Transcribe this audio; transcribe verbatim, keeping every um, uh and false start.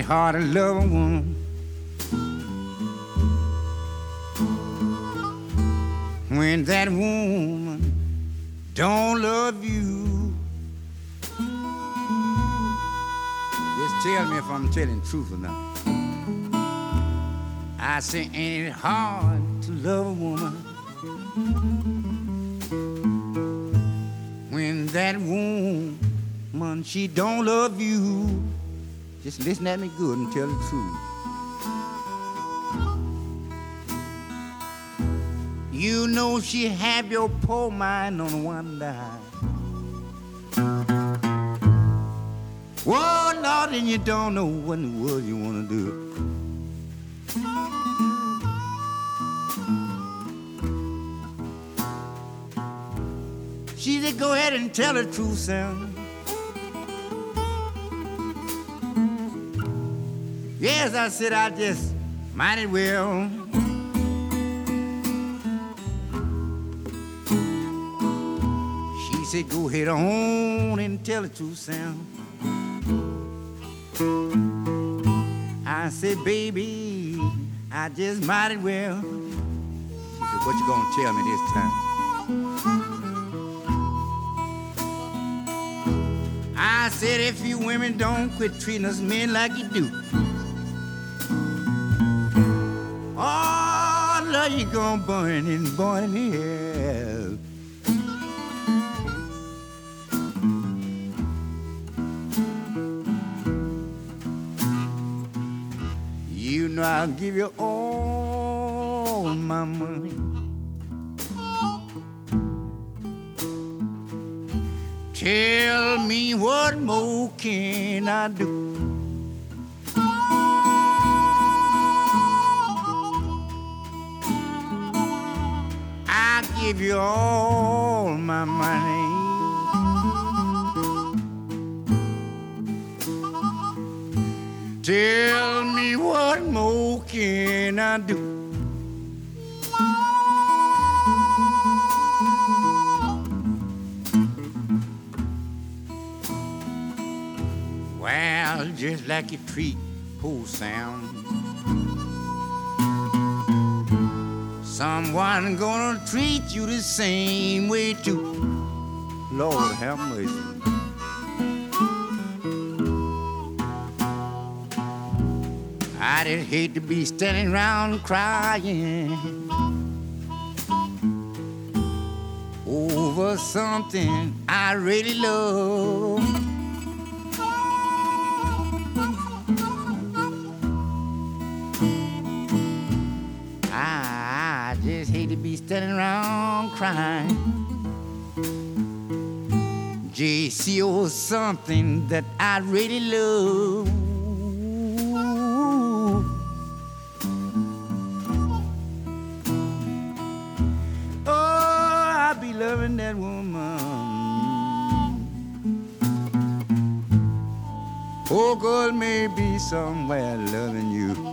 it hard to love a woman when that woman don't love you? Just tell me if I'm telling the truth or not. I say, ain't it hard to love a woman when that woman, she don't love you? Just listen at me good and tell the truth. You know she have your poor mind on one eye. Whoa, Lord, and you don't know what in the world you want to do. She said, go ahead and tell the truth, son. Yes, I said, I just might as well. She said, go ahead on and tell the truth, Sam. I said, baby, I just might as well. She said, what you gonna tell me this time? I said, if you women don't quit treating us men like you do, oh, Lord, you gonna burn and burn in hell. You know I'll give you all my money. Tell me what more can I do? I give you all my money. Tell me what more can I do? Well, just like you treat poor Sam, someone gonna treat you the same way too. Lord have mercy. I just hate to be standing around crying over something I really love. I just hate to be standing around crying. J C O something that I really love. Loving that woman. Oh, girl may be somewhere loving you.